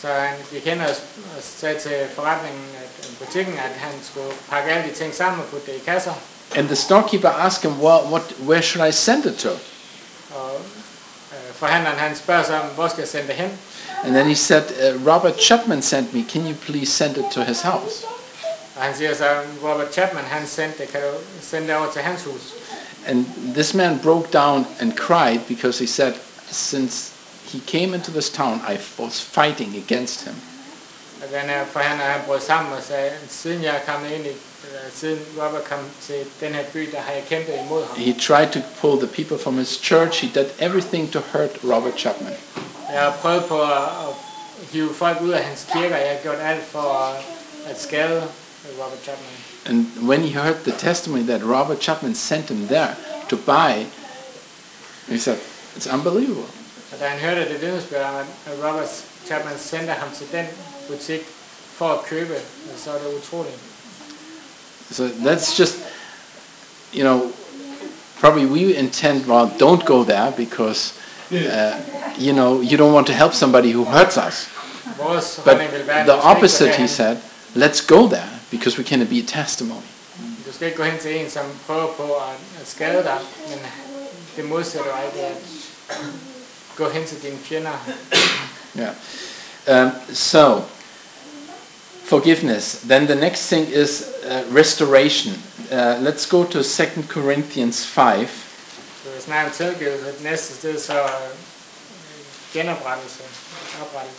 Så han gik hen og sagde til forretningen, butikken, at han skulle pakke alle de ting sammen og putte det i kasser. And the storekeeper asked him, well, where should I send it to? Og forhandleren han spørger sig om, hvor skal jeg sende det hen? And then he said, Robert Chapman sent me. Can you please send it to his house? Og han siger så, Robert Chapman han sendte det, kan du sende det over til hans hus? And this man broke down and cried because he said, since he came into this town, I was fighting against him. Og den her forhandler han brød sammen og sagde, siden jeg kom ind i, siden Robert kom til den her by, der har jeg kæmpet imod ham. He tried to pull the people from his church. He did everything to hurt Robert Chapman. Jeg har prøvet på at hive folk ud af hans kirker. Jeg har gjort alt for at skade Robert Chapman. And when he heard the testimony that Robert Chapman sent him there to buy, he said, it's unbelievable. Og da han hørte det vidnesbyrd om, at Robert Chapman sendte ham til den butik for at købe, så er det utroligt. So that's just, you know, probably we intend, well, don't go there because, you know, you don't want to help somebody who hurts us. But the opposite, he said, let's go there because we can be a testimony. Du skal ikke gå hen til en, som prøver på at skade dig, men det modsatte er at gå hen til dine fjender. Yeah. So, forgiveness. Then the next thing is restoration. Let's go to 2 Corinthians 5. Så vi snakker om tilgivelse. Det næste sted så genoprettelse, oprettelse.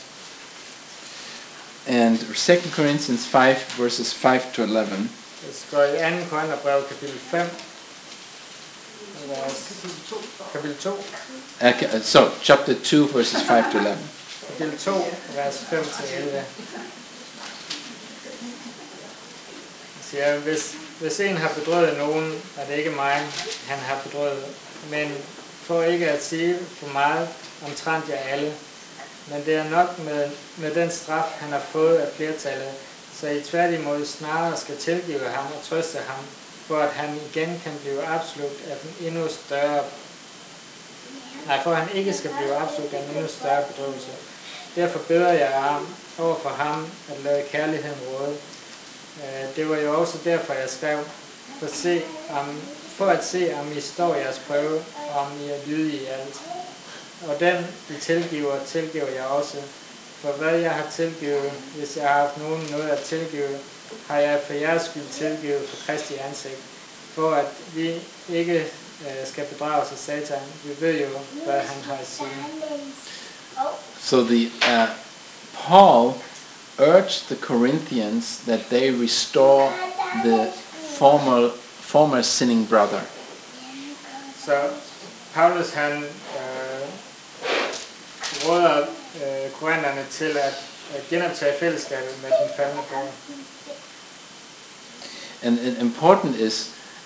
And 2 Corinthians 5 verses 5 to 11. Det står i 2. Korintherbrev kapitel 5. Kapitel 2. So, chapter 2 verses 5 to 11. Kapitel 2, vers 5 til 11. Det siger, hvis en har bedrøvet nogen, er det ikke mig, han har bedrøvet, men for ikke at sige for meget, omtrent jer alle. Men det er nok med den straf, han har fået af flertallet, så I tværtimod snarere skal tilgive ham og trøste ham, for at han igen kan blive absolut af en endnu større, for at han ikke skal blive absolut af en endnu større bedrøvelse. Derfor beder jeg ham over for ham at lade kærligheden råde. Det var jo også derfor, jeg skrev, for at se, om I står jeres prøve, og om I er lydige i alt. Og den, I tilgiver, tilgiver jeg også. For hvad jeg har tilgivet, hvis jeg har haft nogen noget at tilgive, har jeg for jeres skyld tilgivet for Kristi ansigt. For at vi ikke skal bedrages af Satan. Vi ved jo, hvad han har at sige. So Paul urged the Corinthians that they restore the former sinning brother. Så Paulus han råder korinterne til at genoptage fællesskabet med den faldne bror. And important is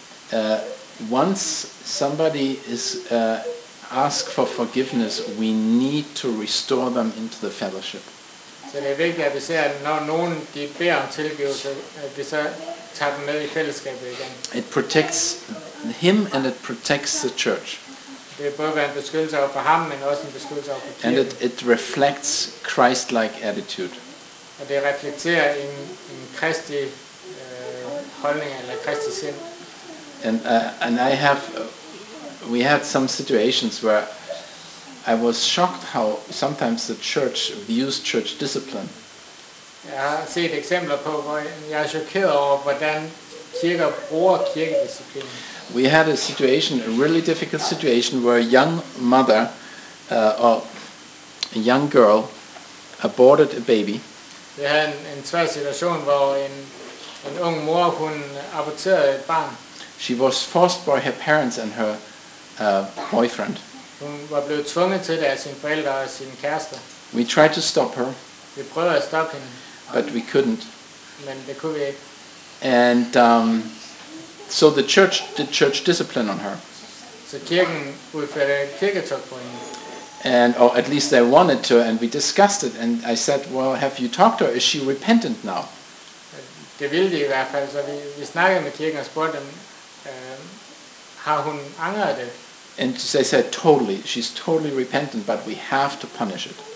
once somebody is asked for forgiveness, we need to restore them into the fellowship. Så det er vigtigt, at vi ser, at når nogen de beder om tilgivelse, at vi så tager dem med i fællesskabet igen. It protects him and it protects the church. Det er både en beskyttelse over for ham, men også en beskyttelse over for And kirken. it reflects Christ-like attitude. Og det reflekterer en kristi holdning eller kristi sind. And we had some situations where I was shocked how sometimes the church views church discipline. Jeg har set eksempler på, hvor jeg er chokeret over, hvordan kirker bruger kirkedisciplin. We had a situation, a really difficult situation, where a young mother or a young girl aborted a baby. Vi havde en svær situation, hvor en ung mor, hun aborterede et barn. She was forced by her parents and her boyfriend. Hun var blevet tvunget til det af sine forældre og sine kærester. We tried to stop her, Vi prøvede at stoppe hende, but we couldn't. men det kunne vi ikke. And so the church did church discipline on her. Så kirken udførte kirketog på hende. Or at least they wanted to, and we discussed it, and I said, well, have you talked to her? Is she repentant now? Det ville de i hvert fald, så vi snakkede med kirken og spurgte dem, har hun angret det? And they said, totally, she's totally repentant, but we have to punish it.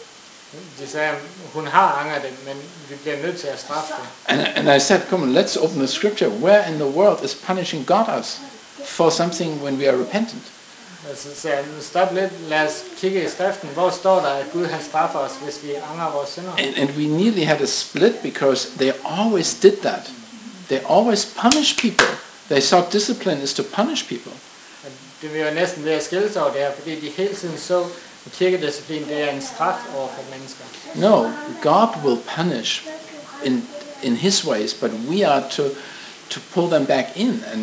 De sagde, hun har angret det, men vi bliver nødt til at straffe det. And I said, come on, let's open the scripture. Where in the world is punishing God us for something when we are repentant? Og så sagde jeg, stop lidt, lad os kigge i skriften. Hvor står der, at Gud han straffer os, hvis vi angrer vores synder? And we nearly had a split because they always did that. They always punish people. They thought discipline is to punish people. Og det vil jo næsten være at skille sig over det her, fordi de hele tiden så, at kirkedisciplin det er en straf over for mennesker. No, God will punish in His ways, but we are to pull them back in, and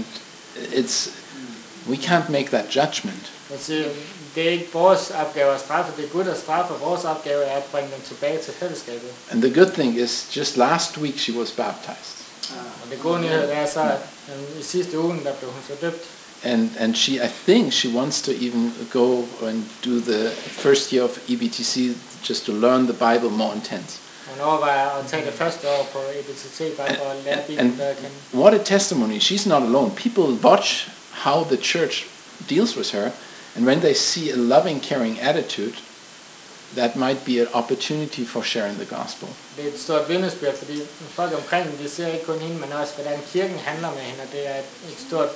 we can't make that judgment. Altså, det er ikke vores opgave at straffe, det er Gud, der straffer. Vores opgave er at bringe dem tilbage til fællesskabet. And the good thing is, just last week she was baptized. Og det gode nyhed er så, at i sidste uge, der blev hun så døbt. And I think she wants to even go and do the first year of EBTC just to learn the Bible more intense. Hun overvejer at tage det første år på EBTC, bare for at lære Bibelen bedre at kende. What a testimony. She's not alone. People watch how the church deals with her, and when they see a loving, caring attitude, that might be an opportunity for sharing the gospel. Det er et stort vidnesbyrd, fordi folk omkring dem, de ser ikke kun hende, men også hvordan kirken handler med hende, og det er et stort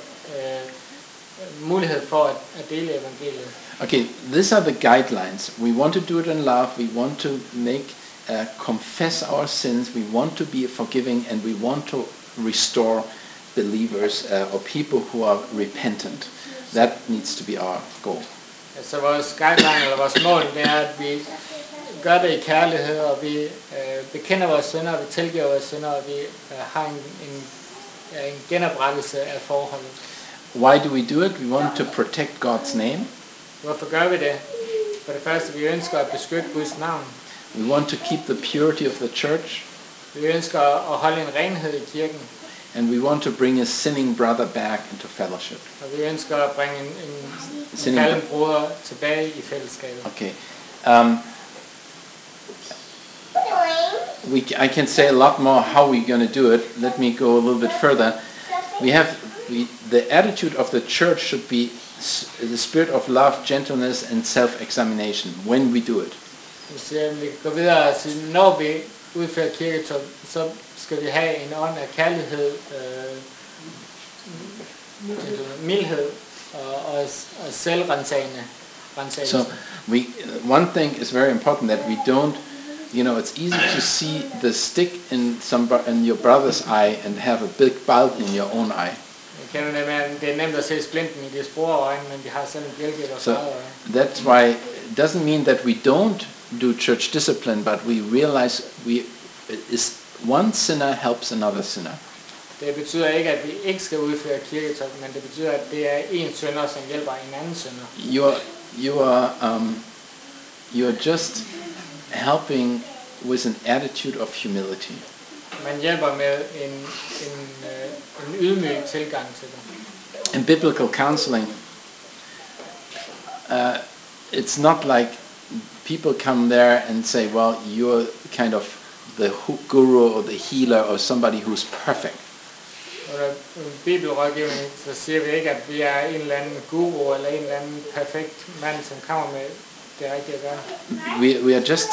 mulighed for at dele evangeliet. Okay, these are the guidelines. We want to do it in love. We want to confess our sins. We want to be forgiving, and we want to restore believers or people who are repentant. That needs to be our goal. Så vores guideline eller vores mål, det er, at vi gør det i kærlighed, og vi bekender vores synder, og vi tilgiver vores synder, og vi har en genoprettelse af forholdet. Why do we do it? We want to protect God's name. Hvorfor gør vi det? For det første, vi ønsker at beskytte Guds navn. We want to keep the purity of the church. Vi ønsker at holde en renhed i kirken. And we want to bring a sinning brother back into fellowship. Og vi ønsker at bringe en falden broder tilbage i fællesskabet. Okay. I can say a lot more how we're going to do it. Let me go a little bit further. The attitude of the church should be the spirit of love, gentleness, and self-examination when we do it. Hvis vi går videre og siger, når vi udfører kirketog, så skal vi have en ånd af kærlighed, mildhed og selvrensagende. So one thing is very important, that we don't, it's easy to see the stick in your brother's eye and have a big bulb in your own eye. Det er nemt at se splinten i deres bror øjne, men de har selv en bjælke i deres øje. That's why it doesn't mean that we don't do church discipline, but we realize one sinner helps another sinner. Det betyder ikke, at vi ikke skal udføre kirketog, men det betyder, at det er en synder, som hjælper en anden synder. You are just helping with an attitude of humility. Man hjælper med en ydmyg tilgang til det. In biblical counseling, it's not like people come there and say, well, you're kind of the guru or the healer or somebody who's perfect. Under bibelrådgivning, så siger vi ikke, at vi er en eller anden guru eller en eller anden perfekt mand, som kommer med det rigtige at gøre.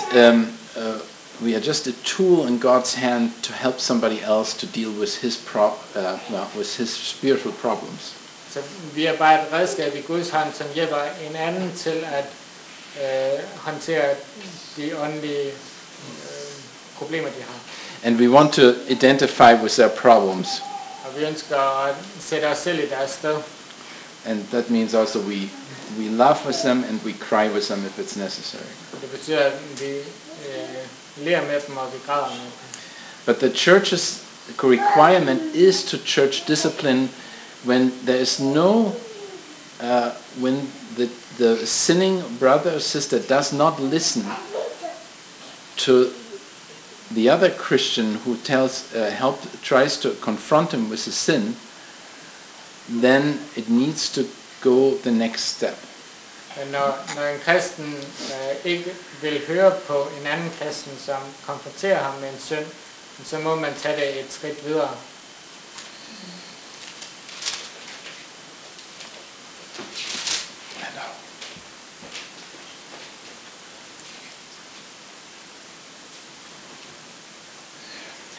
We are just a tool in God's hand to help somebody else to deal with his spiritual problems. Så vi er bare et redskab i Guds hånd, som hjælper en anden til at håndtere de åndelige problemer, de har. And we want to identify with their problems. Og vi ønsker at sætte os selv i deres sted. And that means also we laugh with them and we cry with them if it's necessary. Det betyder, at vi ler med dem, og vi græder med dem. But the church's requirement is to church discipline when there is no, when the sinning brother or sister does not listen to the other Christian who tries to confront him with his sin, then it needs to go the next step. Når en kristen ikke vil høre på en anden kristen, som konfronterer ham med en synd, så må man tage det et skridt videre.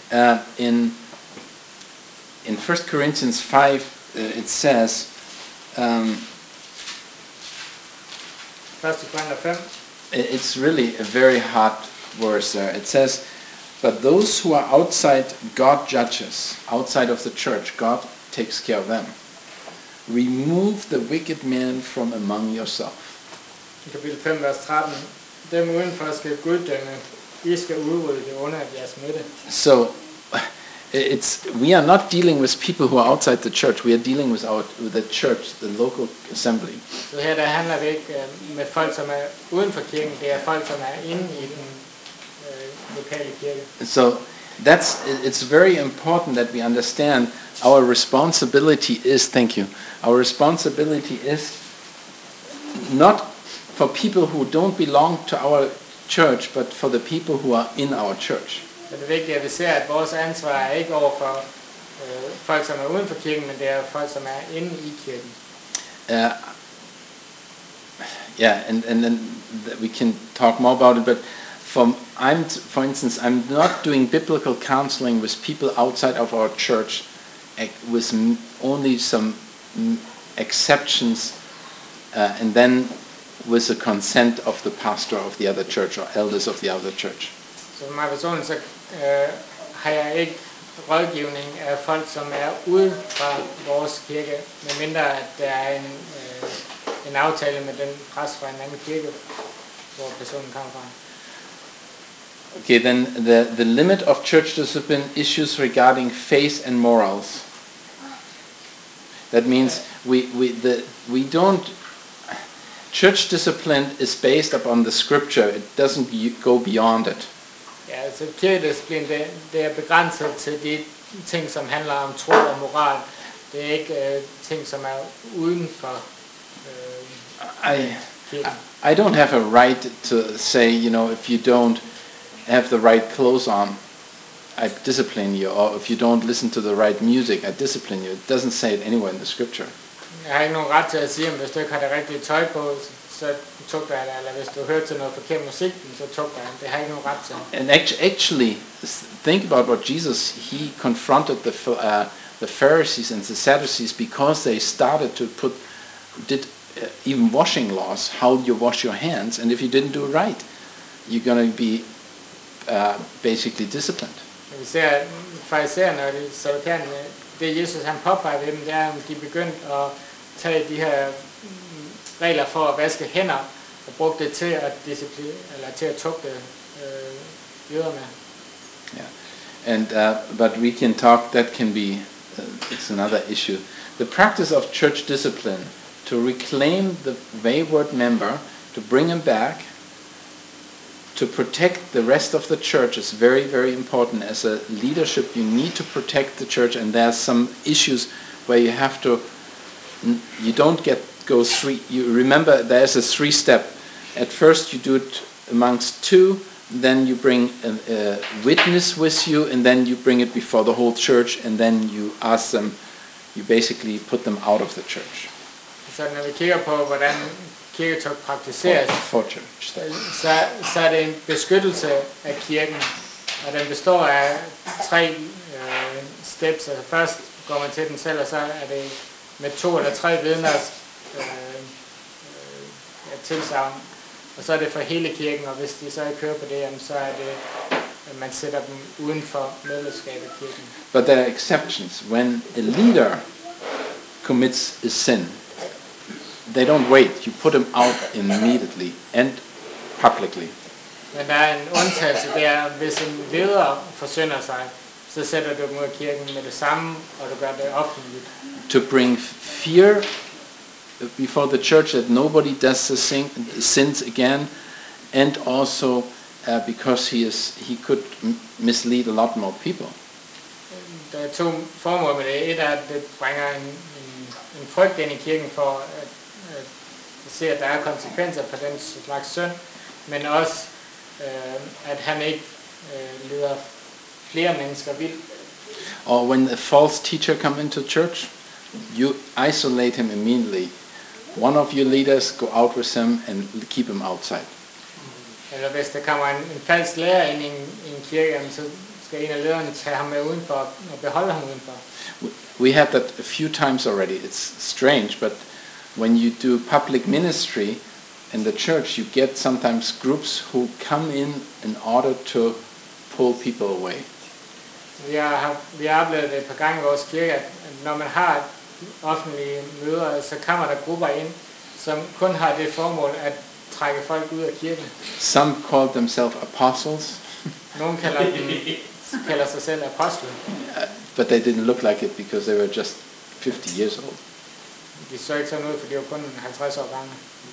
In 1 Corinthians 5, it says, 1. Korinther 5. it's really a very hard verse there. It says, but those who are outside, God judges. Outside of the church, God takes care of them. Remove the wicked man from among yourself. I kapitel 5, vers 13. Dem udenfor skal Gud dømme. I skal udrydde det onde af jeres midte. So, we are not dealing with people who are outside the church. We are dealing with the church, the local assembly. Så her der handler det ikke med folk, som er uden for kirken. Det er folk, som er inde i den lokale kirke. So it's very important that we understand our responsibility is, our responsibility is not for people who don't belong to our church, but for the people who are in our church. Så det er vigtigt, at vi ser, at vores ansvar er ikke over for folk, som er uden for kirken, men det er folk, som er inde i kirken. And then we can talk more about it, but for instance, I'm not doing biblical counseling with people outside of our church with only some exceptions, and then with the consent of the pastor of the other church or elders of the other church. Så mig personligt, så har jeg ikke rådgivning af folk, som er ude fra vores kirke, medmindre at der er en aftale med den præst fra en anden kirke, hvor personen kommer fra. Okay, then the limit of church discipline issues regarding faith and morals. That means we don't. Church discipline is based upon the scripture. It doesn't go beyond it. Ja, altså kirkedisciplin, det er begrænset til de ting, som handler om tro og moral. Det er ikke ting, som er uden for kirken. I don't have a right to say, if you don't have the right clothes on, I discipline you, or if you don't listen to the right music, I discipline you. It doesn't say it anywhere in the scripture. Jeg har ikke nogen ret til at sige, at hvis du ikke har det rigtige tøj på, så tugter jeg det, eller hvis du hører til noget forkert musik, så tugter jeg det. Det har jeg ikke nogen ret til. And actually, think about what Jesus, he confronted the Pharisees and the Sadducees because they started to did even washing laws, how you wash your hands, and if you didn't do it right, you're going to be basically disciplined. Vi ser farisæerne og de saddukæerne, det Jesus han påpeger ved dem, det er, at de begyndte at tage de her regler for at vaske hænder og bruge det til at til at tugte jøderne. Yeah, and but we can talk. That can be it's another issue. The practice of church discipline to reclaim the wayward member, to bring him back, to protect the rest of the church is very, very important. As a leadership, you need to protect the church, and there's some issues where you have to. You don't go three. You remember there's a 3-step. At first, you do it amongst two. Then you bring a witness with you, and then you bring it before the whole church, and then you ask them. You basically put them out of the church. Så når vi kigger på hvordan kirketog praktiseres, For church. så er det en beskyttelse af kirken, og den består af 3 steps. Altså først går man til den selv, og så er det med 2 eller 3 vidners tilsagn, og så er det for hele kirken, og hvis de så ikke hører på det, så er det, at man sætter dem uden for medlemskab af kirken. But there are exceptions. When a leader commits a sin, they don't wait. You put them out immediately and publicly. Men der er en undtagelse, det er, hvis en leder forsynder sig, så sætter du dem ud af kirken med det samme, og du gør det offentligt. To bring fear before the church that nobody does the sins again, and also because he could mislead a lot more people. Der er 2 formål med det. Et er, at det bringer en frygt ind i kirken for at se, at der er konsekvenser for den slags synd, men også at han ikke leder flere mennesker vildt. Or when a false teacher comes into church, you isolate him immediately. One of your leaders go out with him and keep him outside. Eller hvis der kommer en falsk lærer ind i en kirke, så skal en af lederne tage ham med udenfor og beholde ham udenfor. We had that a few times already. It's strange, but when you do public ministry in the church, you get sometimes groups who come in order to pull people away. Vi har oplevet det et par gange i vores kirke, at når man har offentlige møder, så kommer der grupper ind, som kun har det formål at trække folk ud af kirken. Some call themselves apostles. Nogle kalder sig selv apostle. But they didn't look like it because they were just 50 years old. De så ikke sådan ud, for de var kun 50 år gamle.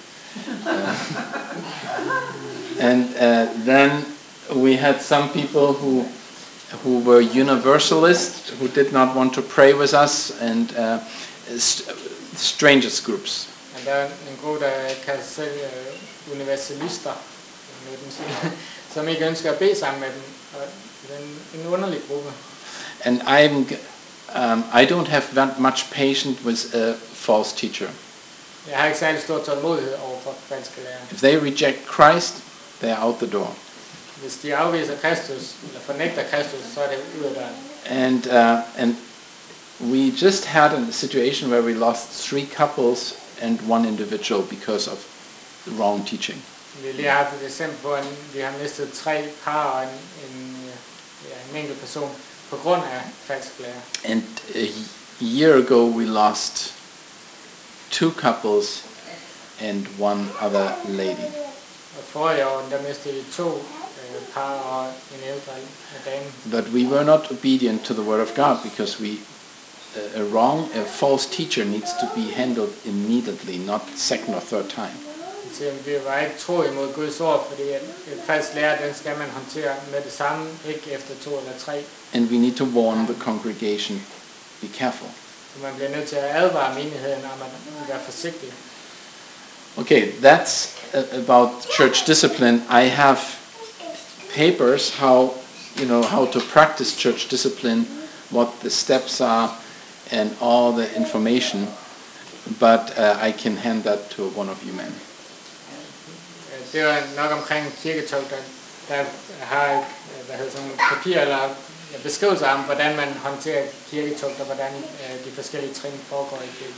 And then we had some people who were universalists, who did not want to pray with us, and strangers groups. Og der er en gruppe, der kalder sig selv universalister, som ikke ønsker at bede sammen med dem. Og det er en underlig gruppe. And I don't have that much patience with a false teacher. Jeg har ikke særlig stor tålmodighed over for falske lærere. If they reject Christ, they are out the door. Hvis de afviser Kristus eller fornægter Kristus, så er det ud af døren. And we just had a situation where we lost 3 couples and 1 individual because of the wrong teaching. Vi lige har haft et eksempel på, at vi har mistet 3 par og en enkelt person på grund af falsk lærer. And a year ago we lost 2 couples and 1 other lady. Og forrige år, der mistede vi 2 par og en ældre dame. But we were not obedient to the word of God because a false teacher needs to be handled immediately, not second or third time. Så vi var ikke tro imod Guds ord, fordi en falsk lærer, den skal man håndtere med det samme, ikke efter 2 eller 3. And we need to warn the congregation, be careful. Man bliver nødt til at advare menigheden om at være forsigtig. Okay, that's about church discipline. I have papers how to practice church discipline, what the steps are, and all the information. But I can hand that to one of you men. Det var nok omkring kirketog, der har sådan nogle papirer eller beskrivelser om, hvordan man håndterer kirketog, og hvordan de forskellige trin foregår i kirken.